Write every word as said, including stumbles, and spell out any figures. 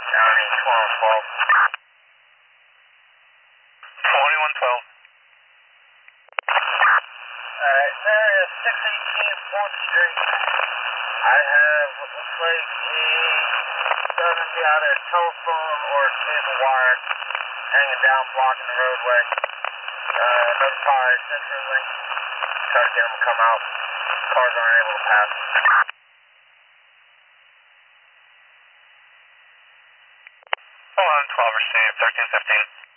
County twenty-one twelve. twenty-one twelve. Alright, there is six eighteen fourth Street. I have what looks like a doesn't be either a telephone or a cable wire hanging down, blocking the roadway. Uh, notify CenturyLink. Try to get them to come out. Cars aren't able to pass. one twelve received, thirteen fifteen.